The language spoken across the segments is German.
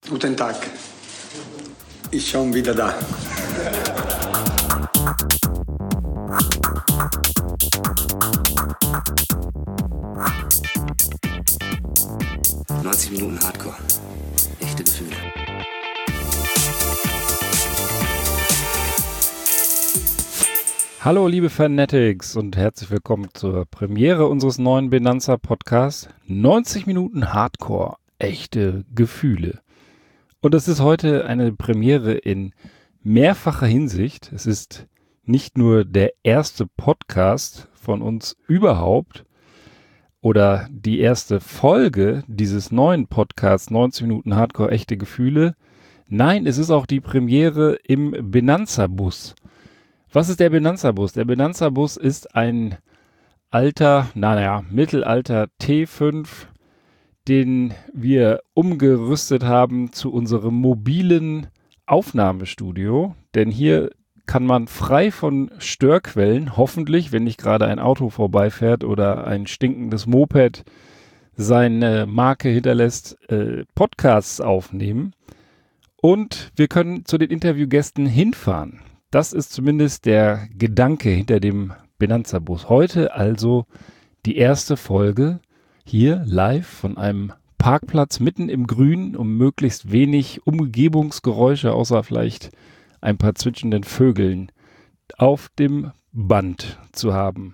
Guten Tag, ich schon wieder da. »90 Minuten Hardcore. Echte Gefühle.« Hallo liebe Fanatics und herzlich willkommen zur Premiere unseres neuen Benanza Podcasts 90 Minuten Hardcore. Echte Gefühle. Und es ist heute eine Premiere in mehrfacher Hinsicht. Es ist nicht nur der erste Podcast von uns überhaupt oder die erste Folge dieses neuen Podcasts 90 Minuten Hardcore echte Gefühle. Nein, es ist auch die Premiere im Benanza-Bus. Was ist der Benanza-Bus? Der Benanza-Bus ist ein mittelalter T5, den wir umgerüstet haben zu unserem mobilen Aufnahmestudio. Denn hier kann man frei von Störquellen, hoffentlich, wenn nicht gerade ein Auto vorbeifährt oder ein stinkendes Moped seine Marke hinterlässt, Podcasts aufnehmen. Und wir können zu den Interviewgästen hinfahren. Das ist zumindest der Gedanke hinter dem Benanza-Bus. Heute also die erste Folge hier live von einem Parkplatz mitten im Grün, um möglichst wenig Umgebungsgeräusche, außer vielleicht ein paar zwitschenden Vögeln, auf dem Band zu haben.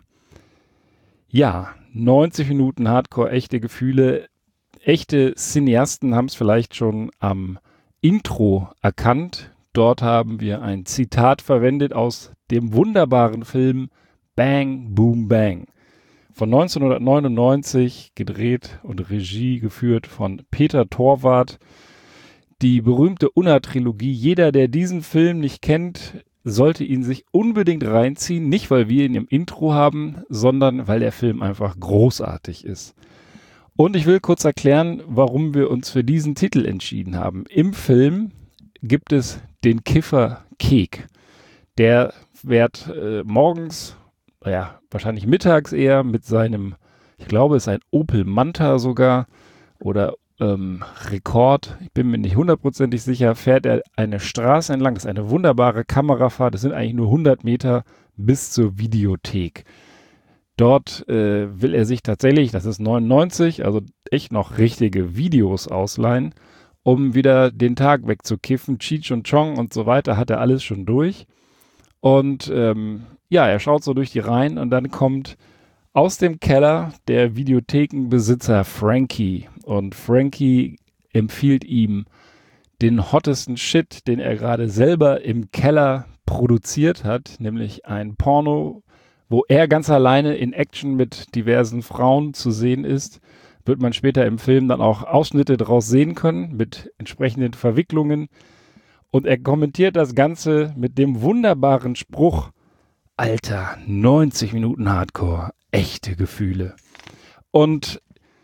Ja, 90 Minuten Hardcore, echte Gefühle. Echte Cineasten haben es vielleicht schon am Intro erkannt. Dort haben wir ein Zitat verwendet aus dem wunderbaren Film Bang, Boom, Bang. Von 1999, gedreht und Regie geführt von Peter Torwart. Die berühmte Unna-Trilogie. Jeder, der diesen Film nicht kennt, sollte ihn sich unbedingt reinziehen. Nicht, weil wir ihn im Intro haben, sondern weil der Film einfach großartig ist. Und ich will kurz erklären, warum wir uns für diesen Titel entschieden haben. Im Film gibt es den Kiffer Kek. Der wird morgens, wahrscheinlich mittags eher mit seinem, ich glaube, es ist ein Opel Manta sogar oder Rekord, ich bin mir nicht hundertprozentig sicher, fährt er eine Straße entlang. Das ist eine wunderbare Kamerafahrt. Das sind eigentlich nur 100 Meter bis zur Videothek. Dort will er sich tatsächlich, das ist 99, also echt noch richtige Videos ausleihen, um wieder den Tag wegzukiffen. Cheech und Chong und so weiter hat er alles schon durch. Und er schaut so durch die Reihen und dann kommt aus dem Keller der Videothekenbesitzer Frankie. Und Frankie empfiehlt ihm den hottesten Shit, den er gerade selber im Keller produziert hat, nämlich ein Porno, wo er ganz alleine in Action mit diversen Frauen zu sehen ist. Wird man später im Film dann auch Ausschnitte daraus sehen können mit entsprechenden Verwicklungen. Und er kommentiert das Ganze mit dem wunderbaren Spruch: Alter, 90 Minuten Hardcore, echte Gefühle. Und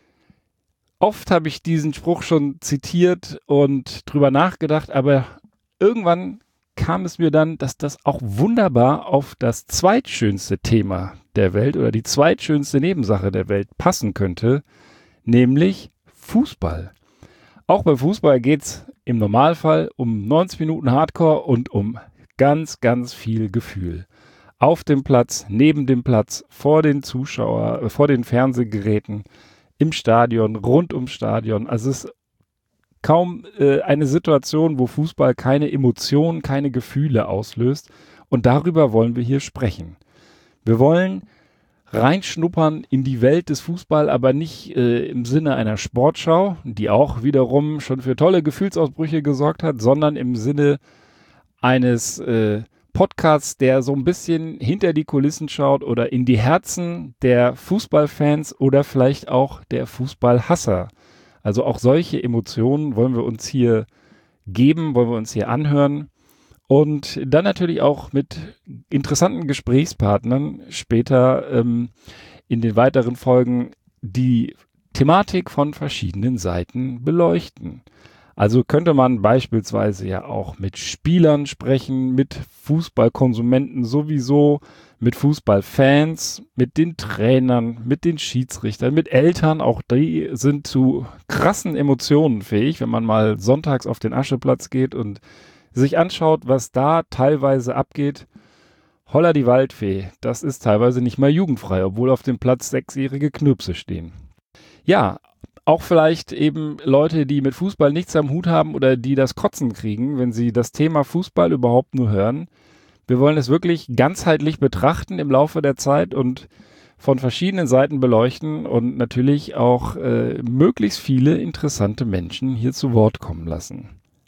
oft habe ich diesen Spruch schon zitiert und drüber nachgedacht, aber irgendwann kam es mir dann, dass das auch wunderbar auf das zweitschönste Thema der Welt oder die zweitschönste Nebensache der Welt passen könnte, nämlich Fußball. Auch beim Fußball geht es im Normalfall um 90 Minuten Hardcore und um ganz, ganz viel Gefühl. Auf dem Platz, neben dem Platz, vor den Zuschauern, vor den Fernsehgeräten, im Stadion, rund ums Stadion. Also es ist kaum eine Situation, wo Fußball keine Emotionen, keine Gefühle auslöst. Und darüber wollen wir hier sprechen. Wir wollen reinschnuppern in die Welt des Fußball, aber nicht im Sinne einer Sportschau, die auch wiederum schon für tolle Gefühlsausbrüche gesorgt hat, sondern im Sinne eines Podcasts, der so ein bisschen hinter die Kulissen schaut oder in die Herzen der Fußballfans oder vielleicht auch der Fußballhasser. Also auch solche Emotionen wollen wir uns hier geben, wollen wir uns hier anhören. Und dann natürlich auch mit interessanten Gesprächspartnern später in den weiteren Folgen die Thematik von verschiedenen Seiten beleuchten. Also könnte man beispielsweise ja auch mit Spielern sprechen, mit Fußballkonsumenten sowieso, mit Fußballfans, mit den Trainern, mit den Schiedsrichtern, mit Eltern. Auch die sind zu krassen Emotionen fähig, wenn man mal sonntags auf den Ascheplatz geht und sich anschaut, was da teilweise abgeht. Holla die Waldfee, das ist teilweise nicht mal jugendfrei, obwohl auf dem Platz 6-jährige Knirpse stehen. Ja, auch vielleicht eben Leute, die mit Fußball nichts am Hut haben oder die das Kotzen kriegen, wenn sie das Thema Fußball überhaupt nur hören. Wir wollen es wirklich ganzheitlich betrachten im Laufe der Zeit und von verschiedenen Seiten beleuchten und natürlich auch möglichst viele interessante Menschen hier zu Wort kommen lassen.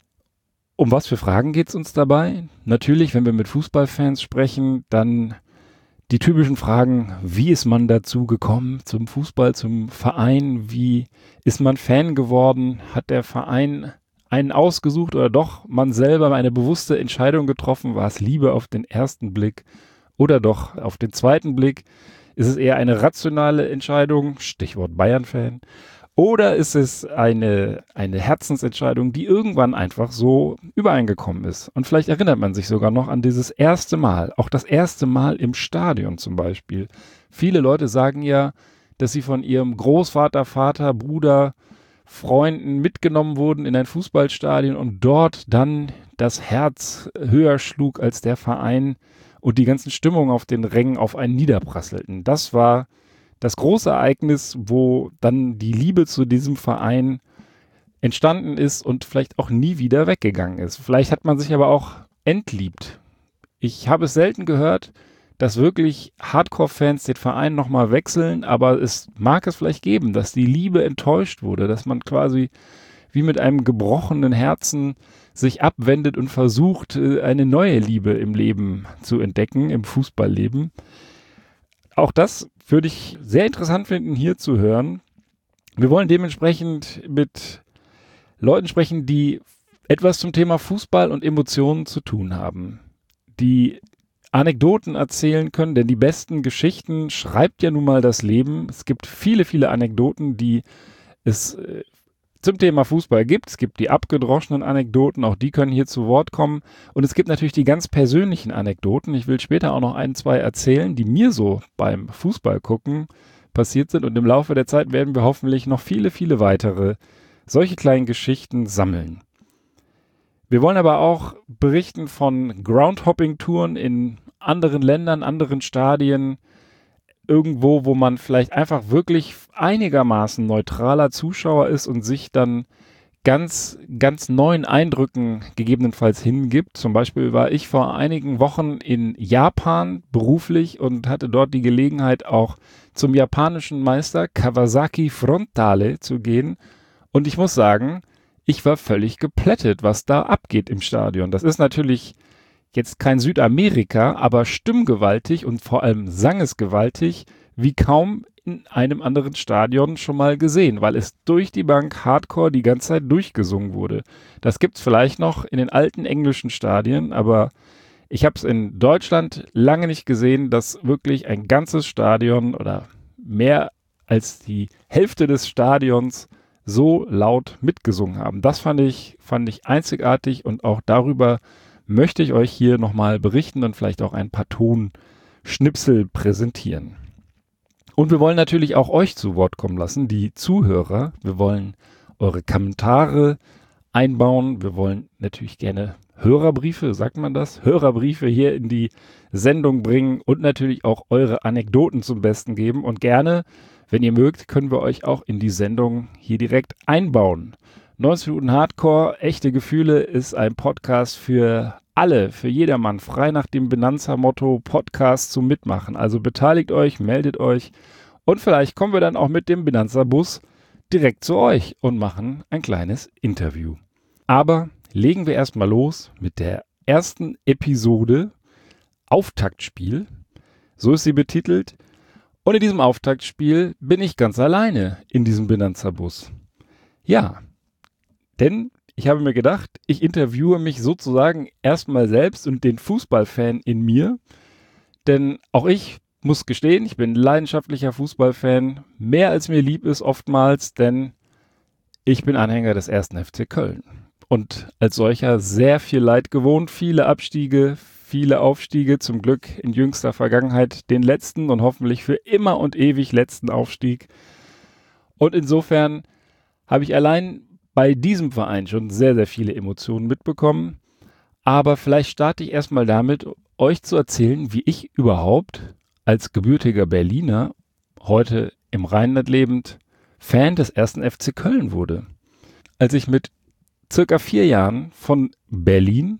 Um was für Fragen geht es uns dabei? Natürlich, wenn wir mit Fußballfans sprechen, dann die typischen Fragen, wie ist man dazu gekommen zum Fußball, zum Verein? Wie ist man Fan geworden? Hat der Verein einen ausgesucht oder doch man selber eine bewusste Entscheidung getroffen? War es Liebe auf den ersten Blick oder doch auf den zweiten Blick? Ist es eher eine rationale Entscheidung, Stichwort Bayern-Fan? Oder ist es eine Herzensentscheidung, die irgendwann einfach so übereingekommen ist? Und vielleicht erinnert man sich sogar noch an dieses erste Mal, auch das erste Mal im Stadion zum Beispiel. Viele Leute sagen ja, dass sie von ihrem Großvater, Vater, Bruder, Freunden mitgenommen wurden in ein Fußballstadion und dort dann das Herz höher schlug als der Verein und die ganzen Stimmungen auf den Rängen auf einen niederprasselten. Das war das große Ereignis, wo dann die Liebe zu diesem Verein entstanden ist und vielleicht auch nie wieder weggegangen ist. Vielleicht hat man sich aber auch entliebt. Ich habe es selten gehört, dass wirklich Hardcore-Fans den Verein nochmal wechseln, aber es mag es vielleicht geben, dass die Liebe enttäuscht wurde, dass man quasi wie mit einem gebrochenen Herzen sich abwendet und versucht, eine neue Liebe im Leben zu entdecken, im Fußballleben. Auch das würde ich sehr interessant finden, hier zu hören. Wir wollen dementsprechend mit Leuten sprechen, die etwas zum Thema Fußball und Emotionen zu tun haben, die Anekdoten erzählen können, denn die besten Geschichten schreibt ja nun mal das Leben. Es gibt viele, viele Anekdoten, die es zum Thema Fußball gibt. Es gibt die abgedroschenen Anekdoten, auch die können hier zu Wort kommen. Und es gibt natürlich die ganz persönlichen Anekdoten. Ich will später auch noch ein, zwei erzählen, die mir so beim Fußball gucken passiert sind. Und im Laufe der Zeit werden wir hoffentlich noch viele, viele weitere solche kleinen Geschichten sammeln. Wir wollen aber auch berichten von Groundhopping-Touren in anderen Ländern, anderen Stadien, irgendwo, wo man vielleicht einfach wirklich einigermaßen neutraler Zuschauer ist und sich dann ganz, ganz neuen Eindrücken gegebenenfalls hingibt. Zum Beispiel war ich vor einigen Wochen in Japan beruflich und hatte dort die Gelegenheit, auch zum japanischen Meister Kawasaki Frontale zu gehen. Und ich muss sagen, ich war völlig geplättet, was da abgeht im Stadion. Das ist natürlich jetzt kein Südamerika, aber stimmgewaltig und vor allem sangesgewaltig, wie kaum in einem anderen Stadion schon mal gesehen, weil es durch die Bank Hardcore die ganze Zeit durchgesungen wurde. Das gibt's vielleicht noch in den alten englischen Stadien, aber ich habe es in Deutschland lange nicht gesehen, dass wirklich ein ganzes Stadion oder mehr als die Hälfte des Stadions so laut mitgesungen haben. Das fand ich einzigartig und auch darüber möchte ich euch hier nochmal berichten und vielleicht auch ein paar Tonschnipsel präsentieren. Und wir wollen natürlich auch euch zu Wort kommen lassen, die Zuhörer. Wir wollen eure Kommentare einbauen. Wir wollen natürlich gerne Hörerbriefe, sagt man das? Hörerbriefe hier in die Sendung bringen und natürlich auch eure Anekdoten zum Besten geben. Und gerne, wenn ihr mögt, können wir euch auch in die Sendung hier direkt einbauen. 90 Minuten Hardcore, echte Gefühle ist ein Podcast für alle, für jedermann, frei nach dem Benanza-Motto Podcast zum Mitmachen. Also beteiligt euch, meldet euch und vielleicht kommen wir dann auch mit dem Benanza-Bus direkt zu euch und machen ein kleines Interview. Aber legen wir erstmal los mit der ersten Episode Auftaktspiel. So ist sie betitelt. Und in diesem Auftaktspiel bin ich ganz alleine in diesem Benanza-Bus. Ja, denn ich habe mir gedacht, ich interviewe mich sozusagen erstmal selbst und den Fußballfan in mir. Denn auch ich muss gestehen, ich bin leidenschaftlicher Fußballfan. Mehr als mir lieb ist oftmals, denn ich bin Anhänger des 1. FC Köln. und als solcher sehr viel Leid gewohnt. Viele Abstiege, viele Aufstiege. Zum Glück in jüngster Vergangenheit den letzten und hoffentlich für immer und ewig letzten Aufstieg. Und insofern habe ich allein bei diesem Verein schon sehr, sehr viele Emotionen mitbekommen. Aber vielleicht starte ich erstmal damit, euch zu erzählen, wie ich überhaupt als gebürtiger Berliner, heute im Rheinland lebend, Fan des 1. FC Köln wurde. Als ich mit circa 4 Jahren von Berlin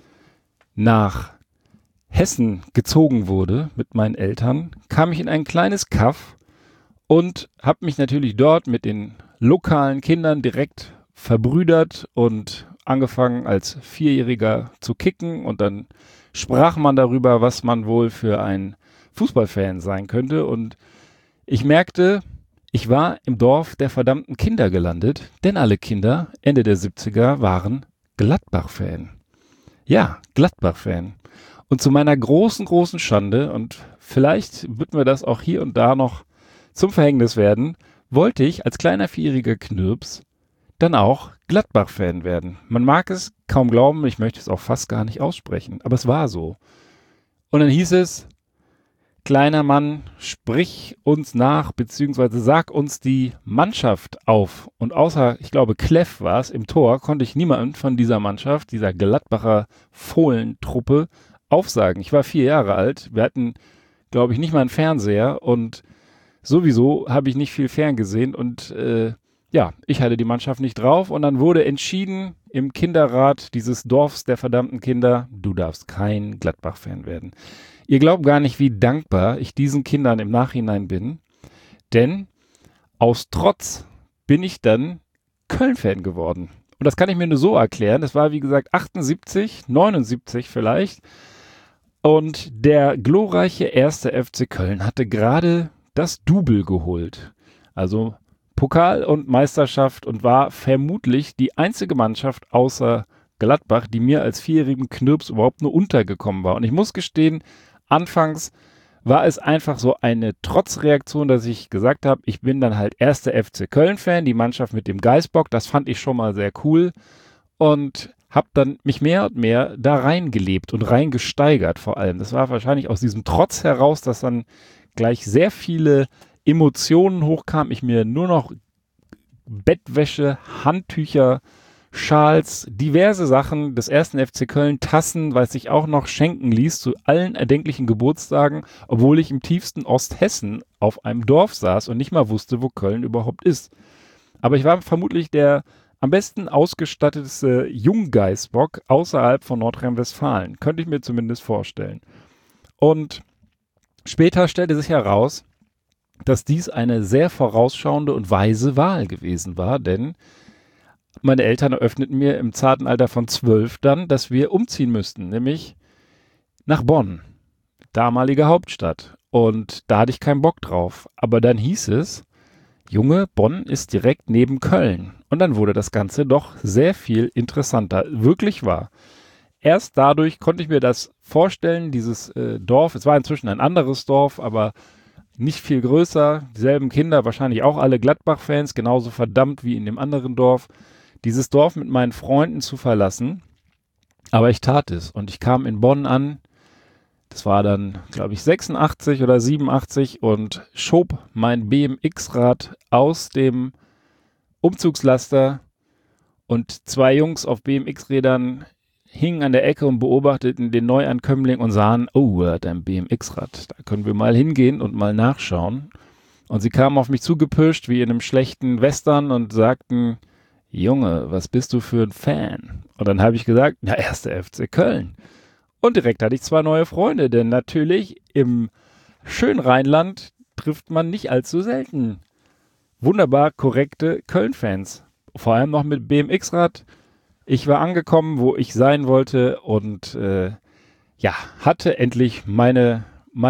nach Hessen gezogen wurde mit meinen Eltern, kam ich in ein kleines Kaff und habe mich natürlich dort mit den lokalen Kindern direkt verbrüdert und angefangen als Vierjähriger zu kicken und dann sprach man darüber, was man wohl für ein Fußballfan sein könnte und ich merkte, ich war im Dorf der verdammten Kinder gelandet, denn alle Kinder Ende der 70er waren Gladbach-Fan. Ja, Gladbach-Fan. Und zu meiner großen, großen Schande, und vielleicht wird mir das auch hier und da noch zum Verhängnis werden, wollte ich als kleiner vierjähriger Knirps dann auch Gladbach-Fan werden. Man mag es kaum glauben, ich möchte es auch fast gar nicht aussprechen, aber es war so. Und dann hieß es, kleiner Mann, sprich uns nach, beziehungsweise sag uns die Mannschaft auf. Und außer, ich glaube, Kleff war es, im Tor, konnte ich niemanden von dieser Mannschaft, dieser Gladbacher Fohlentruppe, aufsagen. Ich war 4 Jahre alt, wir hatten, glaube ich, nicht mal einen Fernseher und sowieso habe ich nicht viel ferngesehen und ich hatte die Mannschaft nicht drauf und dann wurde entschieden im Kinderrat dieses Dorfs der verdammten Kinder, du darfst kein Gladbach-Fan werden. Ihr glaubt gar nicht, wie dankbar ich diesen Kindern im Nachhinein bin, denn aus Trotz bin ich dann Köln-Fan geworden. Und das kann ich mir nur so erklären. Das war, wie gesagt, 78, 79 vielleicht. Und der glorreiche 1. FC Köln hatte gerade das Double geholt. Also Pokal und Meisterschaft und war vermutlich die einzige Mannschaft außer Gladbach, die mir als vierjährigen Knirps überhaupt nur untergekommen war. Und ich muss gestehen, anfangs war es einfach so eine Trotzreaktion, dass ich gesagt habe, ich bin dann halt 1. FC Köln-Fan, die Mannschaft mit dem Geißbock, das fand ich schon mal sehr cool und habe dann mich mehr und mehr da reingelebt und reingesteigert vor allem. Das war wahrscheinlich aus diesem Trotz heraus, dass dann gleich sehr viele Emotionen hochkamen. Ich mir nur noch Bettwäsche, Handtücher, Schals, diverse Sachen des 1. FC Köln, Tassen, weiß ich auch noch, schenken ließ zu allen erdenklichen Geburtstagen, obwohl ich im tiefsten Osthessen auf einem Dorf saß und nicht mal wusste, wo Köln überhaupt ist. Aber ich war vermutlich der am besten ausgestattete Junggeißbock außerhalb von Nordrhein-Westfalen. Könnte ich mir zumindest vorstellen. Und später stellte sich heraus, dass dies eine sehr vorausschauende und weise Wahl gewesen war, denn meine Eltern eröffneten mir im zarten Alter von 12 dann, dass wir umziehen müssten, nämlich nach Bonn, damalige Hauptstadt. Und da hatte ich keinen Bock drauf. Aber dann hieß es, Junge, Bonn ist direkt neben Köln. Und dann wurde das Ganze doch sehr viel interessanter. Wirklich wahr. Erst dadurch konnte ich mir das vorstellen, dieses Dorf, es war inzwischen ein anderes Dorf, aber nicht viel größer, dieselben Kinder, wahrscheinlich auch alle Gladbach-Fans, genauso verdammt wie in dem anderen Dorf, dieses Dorf mit meinen Freunden zu verlassen. Aber ich tat es und ich kam in Bonn an, das war dann, glaube ich, 86 oder 87 und schob mein BMX-Rad aus dem Umzugslaster und 2 Jungs auf BMX-Rädern hingen an der Ecke und beobachteten den Neuankömmling und sahen, oh, er hat ein BMX-Rad, da können wir mal hingehen und mal nachschauen. Und sie kamen auf mich zugepirscht wie in einem schlechten Western und sagten, Junge, was bist du für ein Fan? Und dann habe ich gesagt, ja, 1. FC Köln. Und direkt hatte ich 2 neue Freunde, denn natürlich im schönen Rheinland trifft man nicht allzu selten wunderbar korrekte Köln-Fans. Vor allem noch mit BMX-Rad. Ich war angekommen, wo ich sein wollte und hatte endlich mein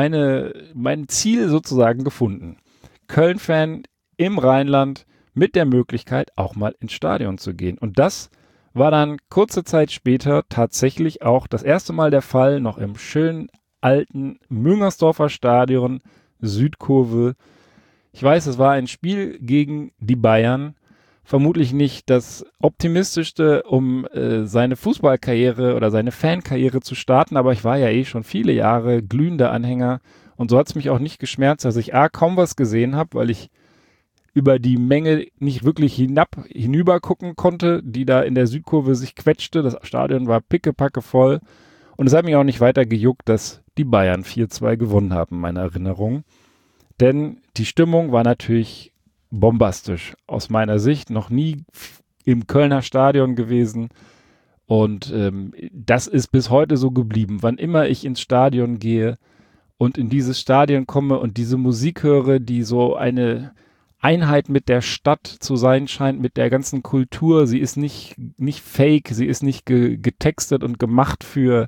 Ziel sozusagen gefunden. Köln-Fan im Rheinland mit der Möglichkeit, auch mal ins Stadion zu gehen. Und das war dann kurze Zeit später tatsächlich auch das erste Mal der Fall, noch im schönen alten Müngersdorfer Stadion, Südkurve. Ich weiß, es war ein Spiel gegen die Bayern, vermutlich nicht das Optimistischste, um seine Fußballkarriere oder seine Fankarriere zu starten, aber ich war ja eh schon viele Jahre glühender Anhänger und so hat es mich auch nicht geschmerzt, dass ich kaum was gesehen habe, weil ich über die Menge nicht wirklich hinüber gucken konnte, die da in der Südkurve sich quetschte. Das Stadion war pickepacke voll und es hat mich auch nicht weiter gejuckt, dass die Bayern 4-2 gewonnen haben, meine Erinnerung. Denn die Stimmung war natürlich bombastisch. Aus meiner Sicht noch nie im Kölner Stadion gewesen. Und das ist bis heute so geblieben. Wann immer ich ins Stadion gehe und in dieses Stadion komme und diese Musik höre, die so eine Einheit mit der Stadt zu sein scheint, mit der ganzen Kultur. Sie ist nicht fake, sie ist nicht getextet und gemacht für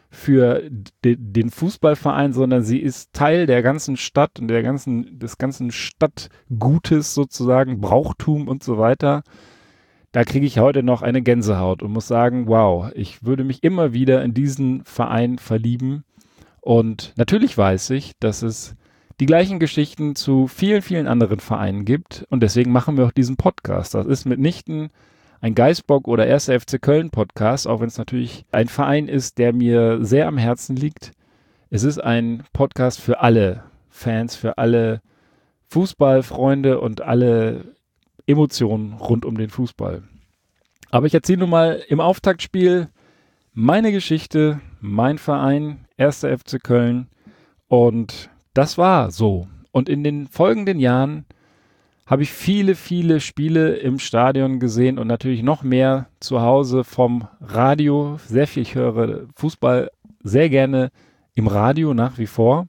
den Fußballverein, sondern sie ist Teil der ganzen Stadt und des ganzen Stadtgutes sozusagen, Brauchtum und so weiter. Da kriege ich heute noch eine Gänsehaut und muss sagen, wow, ich würde mich immer wieder in diesen Verein verlieben. Und natürlich weiß ich, dass es die gleichen Geschichten zu vielen, vielen anderen Vereinen gibt. Und deswegen machen wir auch diesen Podcast. Das ist mitnichten ein Geisbock oder 1. FC Köln Podcast, auch wenn es natürlich ein Verein ist, der mir sehr am Herzen liegt. Es ist ein Podcast für alle Fans, für alle Fußballfreunde und alle Emotionen rund um den Fußball. Aber ich erzähle nun mal im Auftaktspiel meine Geschichte, mein Verein, 1. FC Köln, und das war so. Und in den folgenden Jahren habe ich viele, viele Spiele im Stadion gesehen und natürlich noch mehr zu Hause vom Radio. Sehr viel, ich höre Fußball sehr gerne im Radio nach wie vor.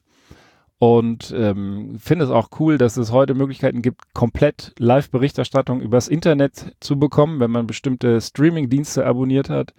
Und finde es auch cool, dass es heute Möglichkeiten gibt, komplett Live-Berichterstattung übers Internet zu bekommen, wenn man bestimmte Streaming-Dienste abonniert hat.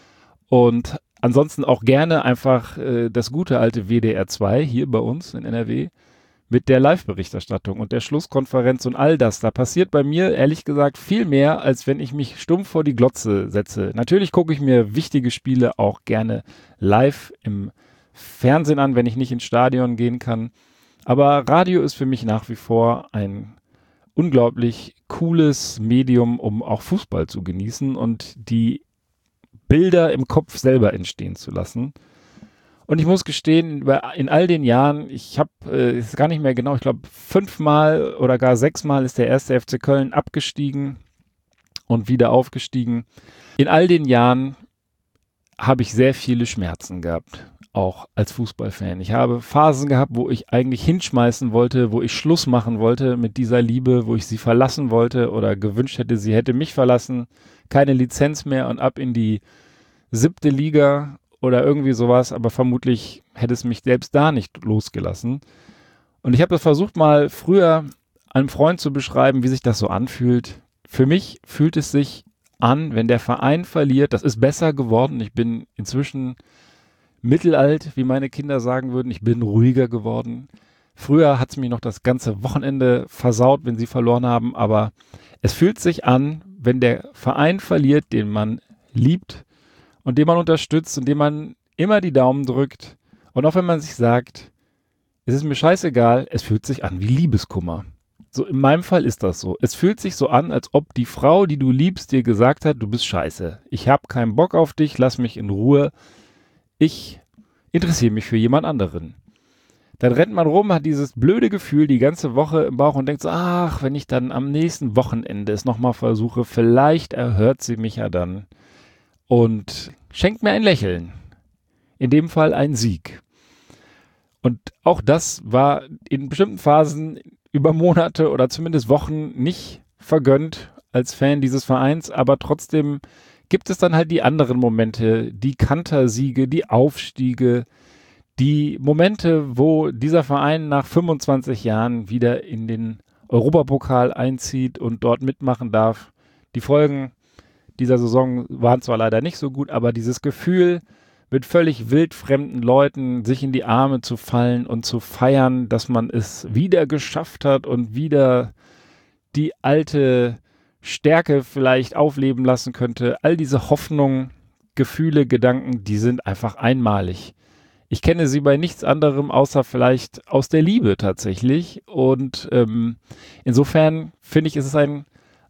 Und ansonsten auch gerne einfach das gute alte WDR 2 hier bei uns in NRW mit der Live-Berichterstattung und der Schlusskonferenz und all das. Da passiert bei mir ehrlich gesagt viel mehr, als wenn ich mich stumpf vor die Glotze setze. Natürlich gucke ich mir wichtige Spiele auch gerne live im Fernsehen an, wenn ich nicht ins Stadion gehen kann. Aber Radio ist für mich nach wie vor ein unglaublich cooles Medium, um auch Fußball zu genießen und die Bilder im Kopf selber entstehen zu lassen. Und ich muss gestehen, in all den Jahren, ich habe, ist gar nicht mehr genau, ich glaube 5-mal oder gar 6-mal ist der 1. FC Köln abgestiegen und wieder aufgestiegen. In all den Jahren habe ich sehr viele Schmerzen gehabt, auch als Fußballfan. Ich habe Phasen gehabt, wo ich eigentlich hinschmeißen wollte, wo ich Schluss machen wollte mit dieser Liebe, wo ich sie verlassen wollte oder gewünscht hätte, sie hätte mich verlassen, keine Lizenz mehr und ab in die 7. Liga oder irgendwie sowas, aber vermutlich hätte es mich selbst da nicht losgelassen. Und ich habe das versucht mal früher einem Freund zu beschreiben, wie sich das so anfühlt. Für mich fühlt es sich an, wenn der Verein verliert, das ist besser geworden. Ich bin inzwischen mittelalt, wie meine Kinder sagen würden. Ich bin ruhiger geworden. Früher hat es mich noch das ganze Wochenende versaut, wenn sie verloren haben, aber es fühlt sich an, wenn der Verein verliert, den man liebt und den man unterstützt und dem man immer die Daumen drückt. Und auch wenn man sich sagt, es ist mir scheißegal, es fühlt sich an wie Liebeskummer. So in meinem Fall ist das so. Es fühlt sich so an, als ob die Frau, die du liebst, dir gesagt hat, du bist scheiße. Ich habe keinen Bock auf dich, lass mich in Ruhe. Ich interessiere mich für jemand anderen. Dann rennt man rum, hat dieses blöde Gefühl die ganze Woche im Bauch und denkt so, ach, wenn ich dann am nächsten Wochenende es nochmal versuche, vielleicht erhört sie mich ja dann und schenkt mir ein Lächeln. In dem Fall ein Sieg. Und auch das war in bestimmten Phasen über Monate oder zumindest Wochen nicht vergönnt als Fan dieses Vereins, aber trotzdem gibt es dann halt die anderen Momente, die Kantersiege, die Aufstiege, die Momente, wo dieser Verein nach 25 Jahren wieder in den Europapokal einzieht und dort mitmachen darf. Die Folgen dieser Saison waren zwar leider nicht so gut, aber dieses Gefühl, mit völlig wildfremden Leuten sich in die Arme zu fallen und zu feiern, dass man es wieder geschafft hat und wieder die alte Stärke vielleicht aufleben lassen könnte. All diese Hoffnungen, Gefühle, Gedanken, die sind einfach einmalig. Ich kenne sie bei nichts anderem, außer vielleicht aus der Liebe tatsächlich. Und insofern finde ich, ist es ein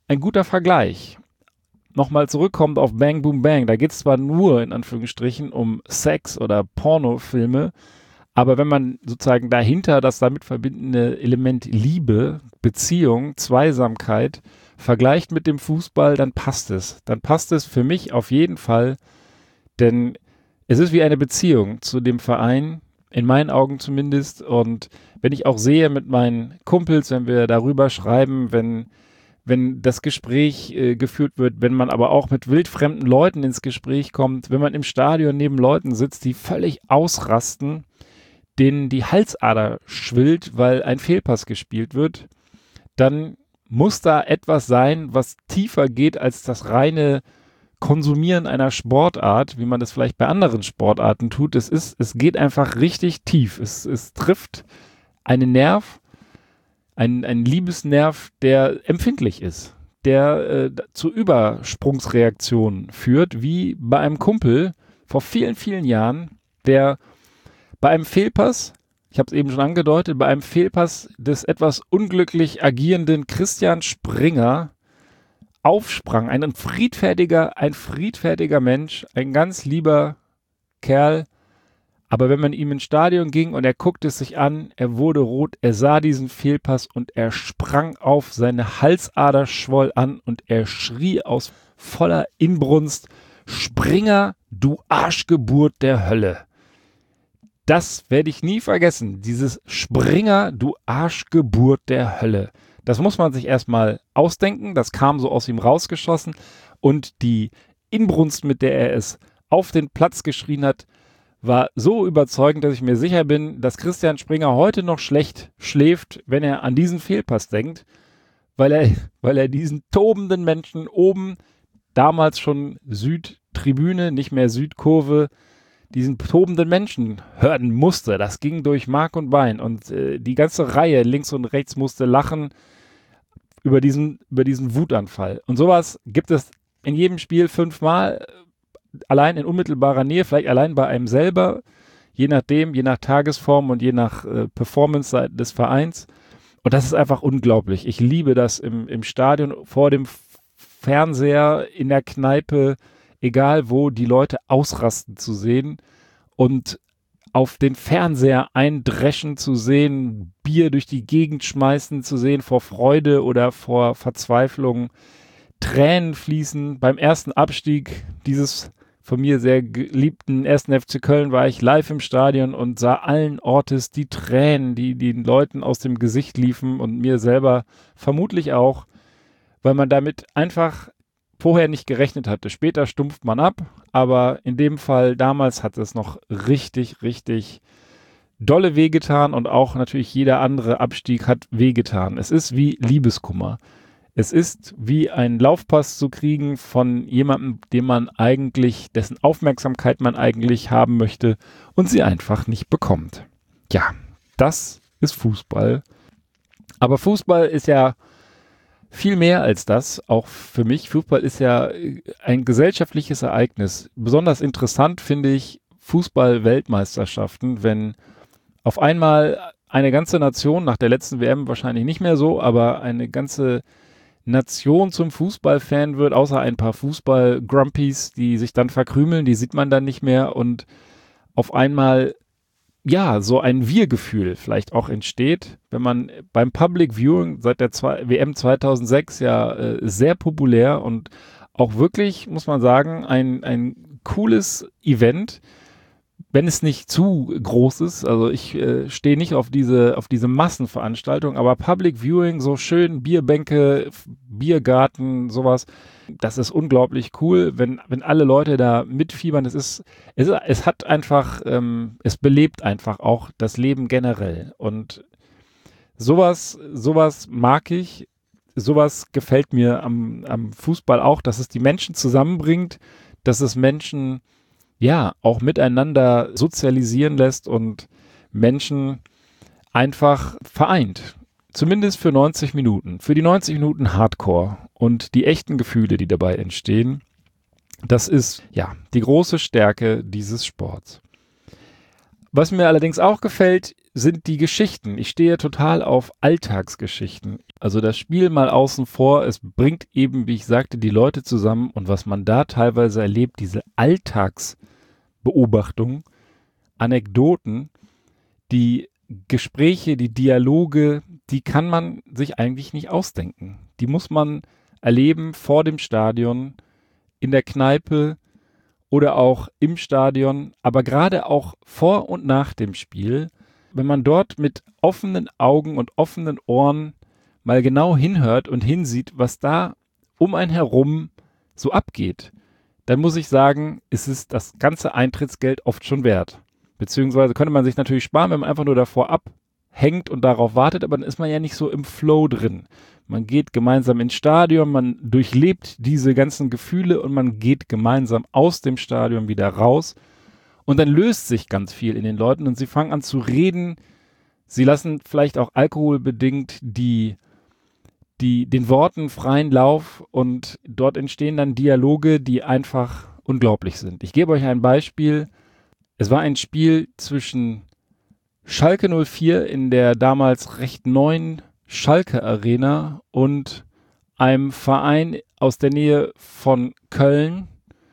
ein guter Vergleich. Nochmal zurückkommt auf Bang Boom Bang, da geht es zwar nur in Anführungsstrichen um Sex oder Pornofilme, aber wenn man sozusagen dahinter das damit verbindende Element Liebe, Beziehung, Zweisamkeit vergleicht mit dem Fußball, dann passt es. Dann passt es für mich auf jeden Fall, denn es ist wie eine Beziehung zu dem Verein, in meinen Augen zumindest. Und wenn ich auch sehe mit meinen Kumpels, wenn wir darüber schreiben, wenn das Gespräch geführt wird, wenn man aber auch mit wildfremden Leuten ins Gespräch kommt, wenn man im Stadion neben Leuten sitzt, die völlig ausrasten, denen die Halsader schwillt, weil ein Fehlpass gespielt wird, dann muss da etwas sein, was tiefer geht als das reine Konsumieren einer Sportart, wie man das vielleicht bei anderen Sportarten tut. Es geht einfach richtig tief. Es trifft einen Nerv, einen Liebesnerv, der empfindlich ist, der zu Übersprungsreaktionen führt, wie bei einem Kumpel vor vielen, vielen Jahren, der bei einem Fehlpass, ich habe es eben schon angedeutet, bei einem Fehlpass des etwas unglücklich agierenden Christian Springer aufsprang. Ein friedfertiger Mensch, ein ganz lieber Kerl. Aber wenn man ihm ins Stadion ging und er guckte es sich an, er wurde rot, er sah diesen Fehlpass und er sprang auf, seine Halsader schwoll an und er schrie aus voller Inbrunst: Springer, du Arschgeburt der Hölle. Das werde ich nie vergessen, dieses Springer, du Arschgeburt der Hölle. Das muss man sich erstmal ausdenken, das kam so aus ihm rausgeschossen und die Inbrunst, mit der er es auf den Platz geschrien hat, war so überzeugend, dass ich mir sicher bin, dass Christian Springer heute noch schlecht schläft, wenn er an diesen Fehlpass denkt, weil er diesen tobenden Menschen oben, damals schon Südtribüne, nicht mehr Südkurve, diesen tobenden Menschen hören musste. Das ging durch Mark und Bein und die ganze Reihe links und rechts musste lachen über diesen Wutanfall. Und sowas gibt es in jedem Spiel 5-mal, allein in unmittelbarer Nähe, vielleicht allein bei einem selber, je nachdem, je nach Tagesform und je nach Performance des Vereins. Und das ist einfach unglaublich. Ich liebe das im Stadion, vor dem Fernseher, in der Kneipe, egal wo, die Leute ausrasten zu sehen und auf den Fernseher eindreschen zu sehen, Bier durch die Gegend schmeißen zu sehen, vor Freude oder vor Verzweiflung, Tränen fließen. Beim ersten Abstieg dieses von mir sehr geliebten 1. FC Köln war ich live im Stadion und sah allen Ortes die Tränen, die den Leuten aus dem Gesicht liefen und mir selber vermutlich auch, weil man damit einfach vorher nicht gerechnet hatte. Später stumpft man ab, aber in dem Fall damals hat es noch richtig, richtig dolle wehgetan und auch natürlich jeder andere Abstieg hat wehgetan. Es ist wie Liebeskummer. Es ist wie ein Laufpass zu kriegen von jemandem, dessen Aufmerksamkeit man eigentlich haben möchte und sie einfach nicht bekommt. Ja, das ist Fußball. Aber Fußball ist ja viel mehr als das, auch für mich. Fußball ist ja ein gesellschaftliches Ereignis. Besonders interessant finde ich Fußball-Weltmeisterschaften, wenn auf einmal eine ganze Nation, nach der letzten WM wahrscheinlich nicht mehr so, aber eine ganze Nation zum Fußballfan wird, außer ein paar Fußball-Grumpies, die sich dann verkrümeln, die sieht man dann nicht mehr und auf einmal ja, so ein Wir-Gefühl vielleicht auch entsteht, wenn man beim Public Viewing seit der WM 2006 ja sehr populär und auch wirklich, muss man sagen, ein cooles Event, wenn es nicht zu groß ist. Also ich stehe nicht auf diese Massenveranstaltung, aber Public Viewing, so schön Bierbänke, Biergarten, sowas, das ist unglaublich cool, wenn alle Leute da mitfiebern. Es hat einfach, es belebt einfach auch das Leben generell. Und sowas mag ich, sowas gefällt mir am Fußball auch, dass es die Menschen zusammenbringt, dass es Menschen ja auch miteinander sozialisieren lässt und Menschen einfach vereint. Zumindest für 90 Minuten. Für die 90 Minuten Hardcore und die echten Gefühle, die dabei entstehen. Das ist ja die große Stärke dieses Sports. Was mir allerdings auch gefällt, sind die Geschichten. Ich stehe total auf Alltagsgeschichten. Also das Spiel mal außen vor, es bringt eben, wie ich sagte, die Leute zusammen und was man da teilweise erlebt, diese Alltagsbeobachtungen, Anekdoten, die Gespräche, die Dialoge, die kann man sich eigentlich nicht ausdenken. Die muss man erleben vor dem Stadion, in der Kneipe oder auch im Stadion, aber gerade auch vor und nach dem Spiel, wenn man dort mit offenen Augen und offenen Ohren mal genau hinhört und hinsieht, was da um einen herum so abgeht, dann muss ich sagen, ist es das ganze Eintrittsgeld oft schon wert. Beziehungsweise könnte man sich natürlich sparen, wenn man einfach nur davor abhängt und darauf wartet, aber dann ist man ja nicht so im Flow drin. Man geht gemeinsam ins Stadion, man durchlebt diese ganzen Gefühle und man geht gemeinsam aus dem Stadion wieder raus. Und dann löst sich ganz viel in den Leuten und sie fangen an zu reden. Sie lassen vielleicht auch alkoholbedingt den Worten freien Lauf und dort entstehen dann Dialoge, die einfach unglaublich sind. Ich gebe euch ein Beispiel. Es war ein Spiel zwischen Schalke 04 in der damals recht neuen Schalke Arena und einem Verein aus der Nähe von Köln.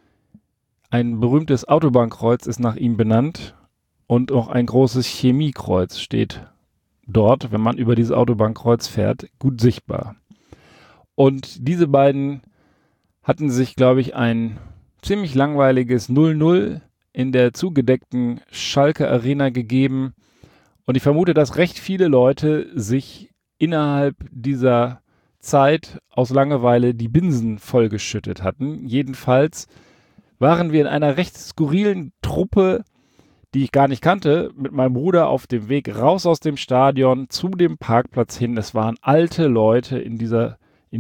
Ein berühmtes Autobahnkreuz ist nach ihm benannt und auch ein großes Chemiekreuz steht dort, wenn man über dieses Autobahnkreuz fährt, gut sichtbar. Und diese beiden hatten sich, glaube ich, ein ziemlich langweiliges 0-0 in der zugedeckten Schalke Arena gegeben. Und ich vermute, dass recht viele Leute sich innerhalb dieser Zeit aus Langeweile die Binsen vollgeschüttet hatten. Jedenfalls waren wir in einer recht skurrilen Truppe, die ich gar nicht kannte, mit meinem Bruder auf dem Weg raus aus dem Stadion zu dem Parkplatz hin. Es waren alte Leute in dieser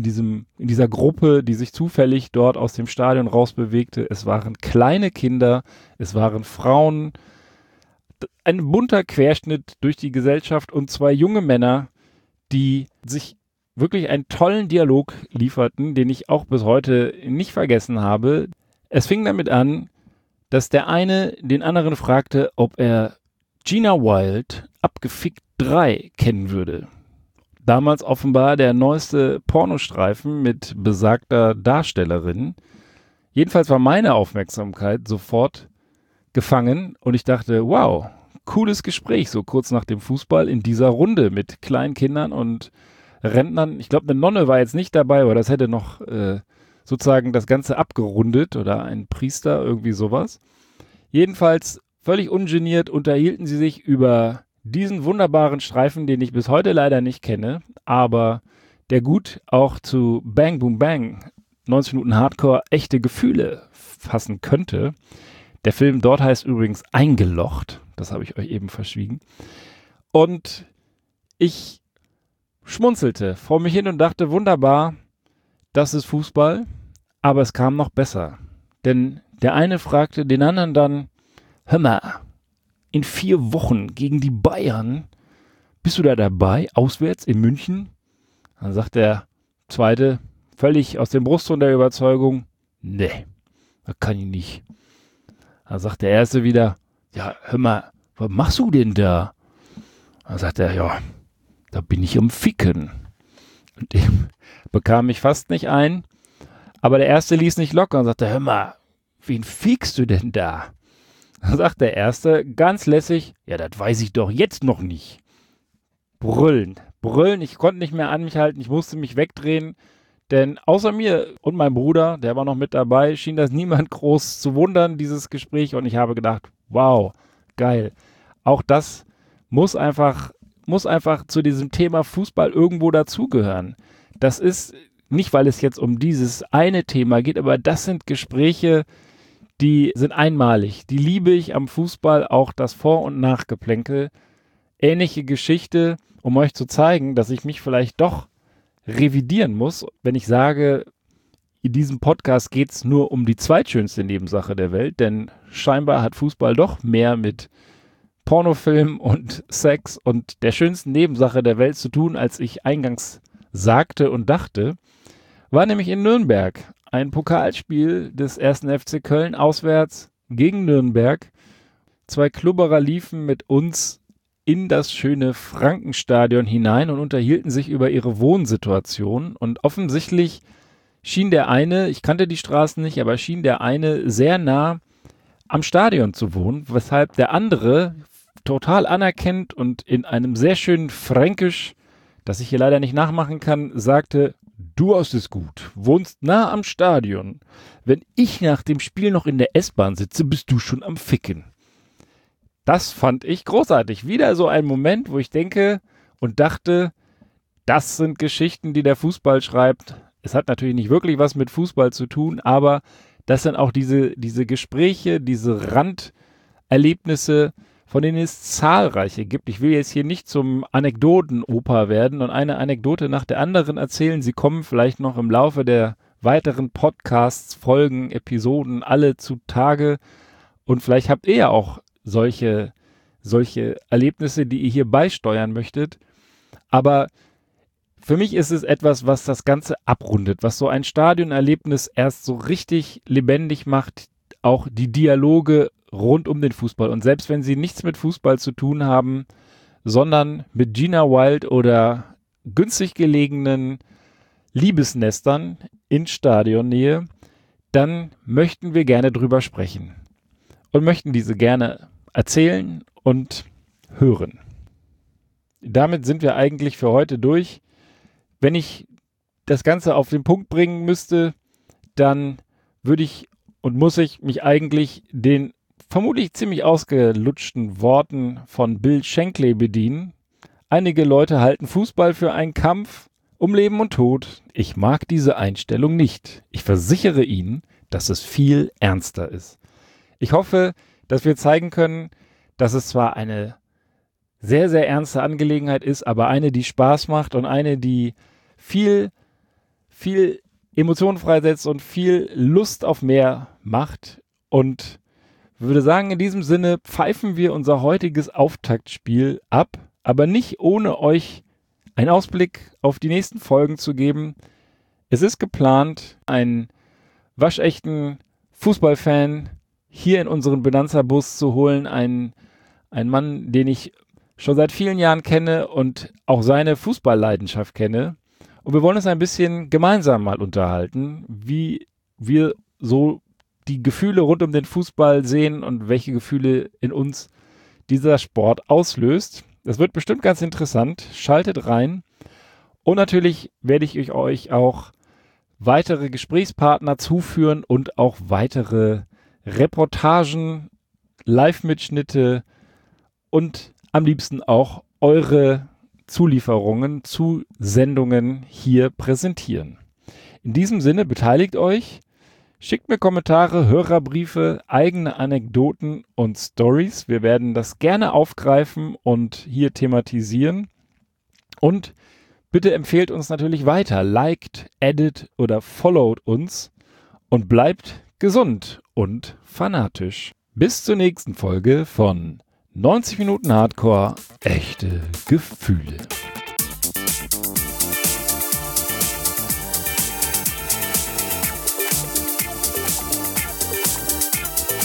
Gruppe, die sich zufällig dort aus dem Stadion rausbewegte. Es waren kleine Kinder, es waren Frauen, ein bunter Querschnitt durch die Gesellschaft und zwei junge Männer, die sich wirklich einen tollen Dialog lieferten, den ich auch bis heute nicht vergessen habe. Es fing damit an, dass der eine den anderen fragte, ob er Gina Wild, Abgefickt 3, kennen würde. Damals offenbar der neueste Pornostreifen mit besagter Darstellerin. Jedenfalls war meine Aufmerksamkeit sofort gefangen und ich dachte, wow, cooles Gespräch, so kurz nach dem Fußball in dieser Runde mit kleinen Kindern und Rentnern. Ich glaube, eine Nonne war jetzt nicht dabei, aber das hätte noch sozusagen das Ganze abgerundet oder ein Priester, irgendwie sowas. Jedenfalls völlig ungeniert unterhielten sie sich über diesen wunderbaren Streifen, den ich bis heute leider nicht kenne, aber der gut auch zu Bang Boom Bang, 90 Minuten Hardcore, echte Gefühle fassen könnte. Der Film dort heißt übrigens Eingelocht, das habe ich euch eben verschwiegen. Und ich schmunzelte vor mich hin und dachte, wunderbar, das ist Fußball, aber es kam noch besser. Denn der eine fragte den anderen dann, hör mal, in 4 Wochen gegen die Bayern, bist du da dabei, auswärts in München? Dann sagt der Zweite, völlig aus dem Brustton der Überzeugung, nee, das kann ich nicht. Dann sagt der Erste wieder, ja, hör mal, was machst du denn da? Dann sagt er, ja, da bin ich am Ficken. Und dem bekam ich fast nicht ein, aber der Erste ließ nicht locker und sagte, hör mal, wen fickst du denn da? Dann sagt der Erste ganz lässig, ja, das weiß ich doch jetzt noch nicht. Brüllen, ich konnte nicht mehr an mich halten, ich musste mich wegdrehen, denn außer mir und meinem Bruder, der war noch mit dabei, schien das niemand groß zu wundern, dieses Gespräch, und ich habe gedacht, wow, geil. Auch das muss einfach zu diesem Thema Fußball irgendwo dazugehören. Das ist nicht, weil es jetzt um dieses eine Thema geht, aber das sind Gespräche, die sind einmalig. Die liebe ich am Fußball, auch das Vor- und Nachgeplänkel. Ähnliche Geschichte, um euch zu zeigen, dass ich mich vielleicht doch revidieren muss, wenn ich sage, in diesem Podcast geht es nur um die zweitschönste Nebensache der Welt, denn scheinbar hat Fußball doch mehr mit Pornofilm und Sex und der schönsten Nebensache der Welt zu tun, als ich eingangs sagte und dachte, war nämlich in Nürnberg ein Pokalspiel des 1. FC Köln auswärts gegen Nürnberg. 2 Klubberer liefen mit uns in das schöne Frankenstadion hinein und unterhielten sich über ihre Wohnsituation. Und offensichtlich schien der eine, ich kannte die Straßen nicht, aber schien der eine sehr nah am Stadion zu wohnen, weshalb der andere total anerkennt und in einem sehr schönen Fränkisch, das ich hier leider nicht nachmachen kann, sagte: Du hast es gut, wohnst nah am Stadion. Wenn ich nach dem Spiel noch in der S-Bahn sitze, bist du schon am Ficken. Das fand ich großartig. Wieder so ein Moment, wo ich denke und dachte, das sind Geschichten, die der Fußball schreibt. Es hat natürlich nicht wirklich was mit Fußball zu tun, aber das sind auch diese Gespräche, diese Randerlebnisse, von denen es zahlreiche gibt. Ich will jetzt hier nicht zum Anekdotenoper werden und eine Anekdote nach der anderen erzählen. Sie kommen vielleicht noch im Laufe der weiteren Podcasts, Folgen, Episoden alle zutage. Und vielleicht habt ihr ja auch solche Erlebnisse, die ihr hier beisteuern möchtet. Aber für mich ist es etwas, was das Ganze abrundet, was so ein Stadionerlebnis erst so richtig lebendig macht, auch die Dialoge rund um den Fußball. Und selbst wenn sie nichts mit Fußball zu tun haben, sondern mit Gina Wild oder günstig gelegenen Liebesnestern in Stadionnähe, dann möchten wir gerne drüber sprechen und möchten diese gerne erzählen und hören. Damit sind wir eigentlich für heute durch. Wenn ich das Ganze auf den Punkt bringen müsste, dann würde ich und muss ich mich eigentlich den vermutlich ziemlich ausgelutschten Worten von Bill Shankly bedienen. Einige Leute halten Fußball für einen Kampf um Leben und Tod. Ich mag diese Einstellung nicht. Ich versichere Ihnen, dass es viel ernster ist. Ich hoffe, dass wir zeigen können, dass es zwar eine sehr, sehr ernste Angelegenheit ist, aber eine, die Spaß macht und eine, die viel Emotionen freisetzt und viel Lust auf mehr macht. Und würde sagen, in diesem Sinne pfeifen wir unser heutiges Auftaktspiel ab, aber nicht ohne euch einen Ausblick auf die nächsten Folgen zu geben. Es ist geplant, einen waschechten Fußballfan hier in unseren Benanza-Bus zu holen, einen Mann, den ich schon seit vielen Jahren kenne und auch seine Fußballleidenschaft kenne. Und wir wollen uns ein bisschen gemeinsam mal unterhalten, wie wir so die Gefühle rund um den Fußball sehen und welche Gefühle in uns dieser Sport auslöst. Das wird bestimmt ganz interessant. Schaltet rein. Und natürlich werde ich euch auch weitere Gesprächspartner zuführen und auch weitere Reportagen, Live-Mitschnitte und am liebsten auch eure Zulieferungen zu Sendungen hier präsentieren. In diesem Sinne beteiligt euch. Schickt mir Kommentare, Hörerbriefe, eigene Anekdoten und Stories. Wir werden das gerne aufgreifen und hier thematisieren. Und bitte empfehlt uns natürlich weiter. Liked, edit oder followt uns und bleibt gesund und fanatisch. Bis zur nächsten Folge von 90 Minuten Hardcore, echte Gefühle.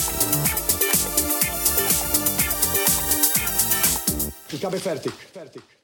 Ich habe fertig.